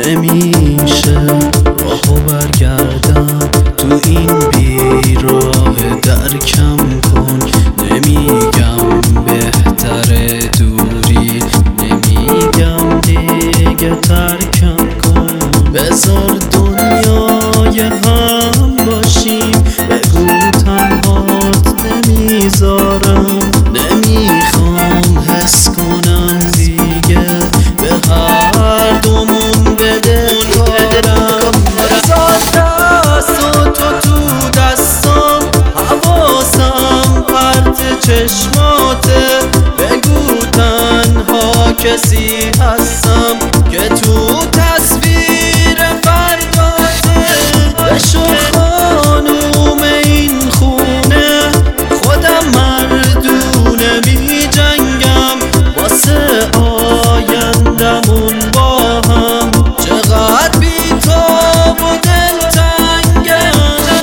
نمیشه راهو برگردم تو این بیراه درکم کن. نمیگم بهتره دوری، نمیگم دیگه ترکم کن. بذار دنیای هم باشیم، بگو تنهات نمیذارم. نمیخوام حس کنم دیگه به هر دومون بده کارم. بذار دست و تو دستم، حواسم پرت چشماته. بگو تنها کسی هستم که تو تصویر فرداته. بشو خانوم این خونه، خودم مردونه می جنگم واسه آیندمون با هم. چقدر بی‌تاب و دلتنگم.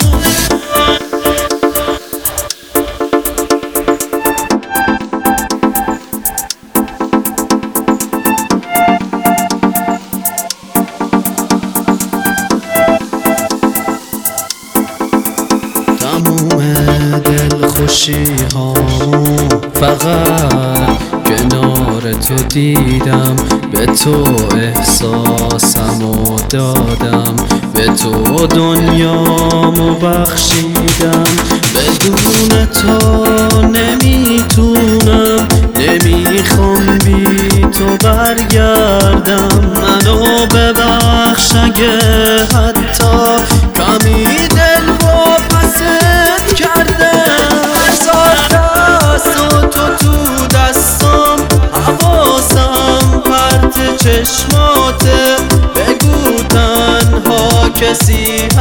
تموم دلخوشی هامو فقط کنار تو دیدم. به تو احساسمو دادم، به تو دنیامو بخشیدم. بدون تو نمیتونم، نمیخوام بی تو برگردم. منو ببخش اگه حتی کمی دل واپست کردم. بذار دست و تو دستم، حواسم پرت چشماته. بگو تنها کسی